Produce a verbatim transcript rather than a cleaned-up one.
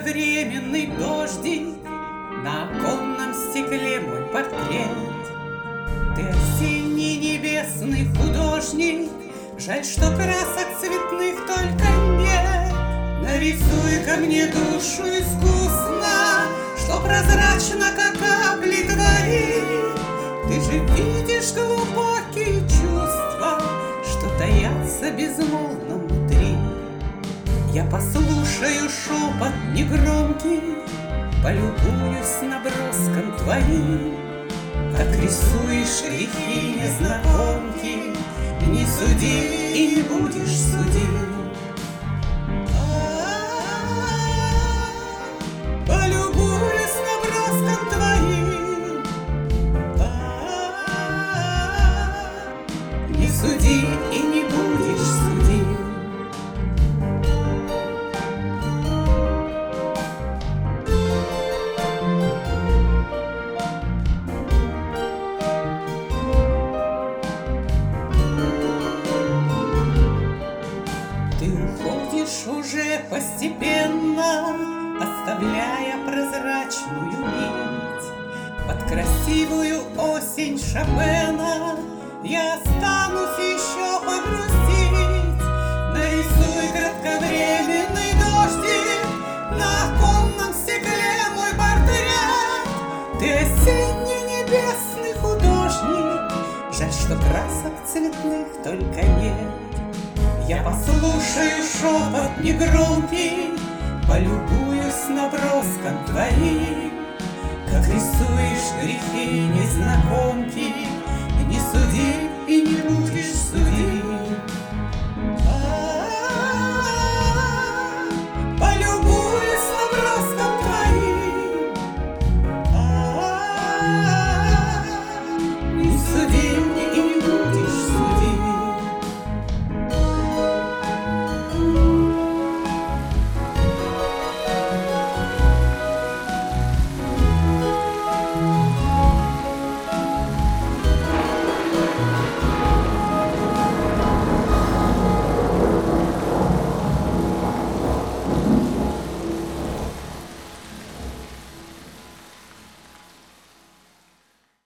кратковременный дождик, на оконном стекле мой портрет. Ты осенний небесный художник, жаль, что красок цветных только нет. Нарисуй ко мне душу искусно, что прозрачно, как капли твои. Ты же видишь глубокие чувства, что таятся безмолвно внутри. Я послушаю шепот негромкий, полюбуюсь наброском твоим. Как рисуешь грехи незнакомки, не суди и не будешь судить. Полюбуюсь наброском твоим, не суди и не будешь судить. Ты уходишь уже постепенно, оставляя прозрачную нить. Под красивую осень Шопена я останусь еще погрустить. Нарисуй кратковременный дождик, на оконном стекле мой портрет. Ты осенний небесный художник, жаль, что красок цветных только нет. Я послушаю шепот негромкий, полюбуюсь наброском твоим. Как рисуешь грехи незнакомки, не суди и не будешь судить.